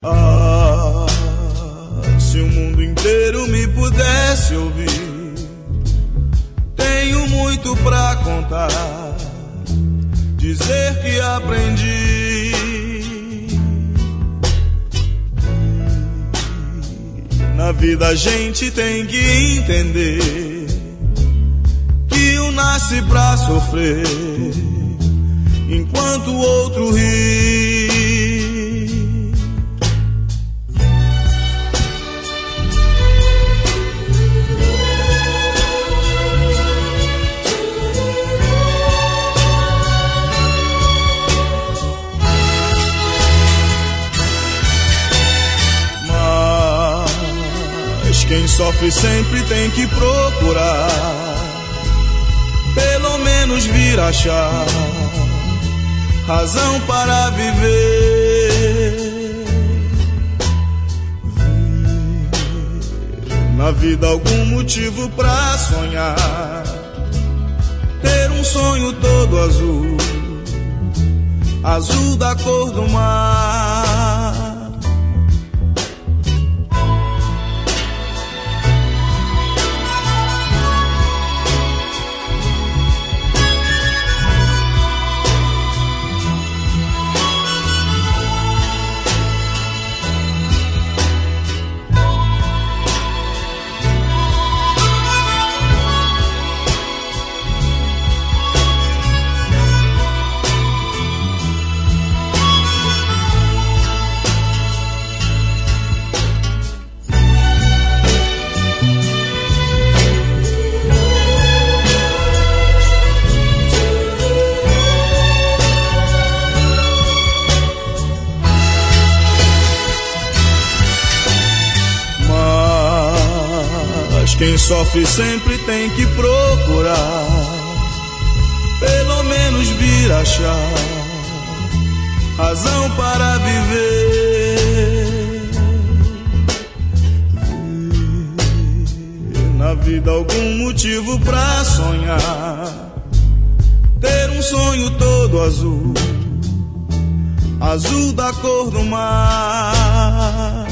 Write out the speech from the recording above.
Ah, se o mundo inteiro me pudesse ouvir, tenho muito pra contar, dizer que aprendi. Na vida a gente tem que entender que um nasce pra sofrer, enquanto o outro ri. Quem sofre sempre tem que procurar, pelo menos vir achar razão para viver. Na vida algum motivo pra sonhar, ter um sonho todo azul, azul da cor do mar. Quem sofre sempre tem que procurar, pelo menos vir achar razão para viver. Na vida algum motivo pra sonhar, ter um sonho todo azul, azul da cor do mar.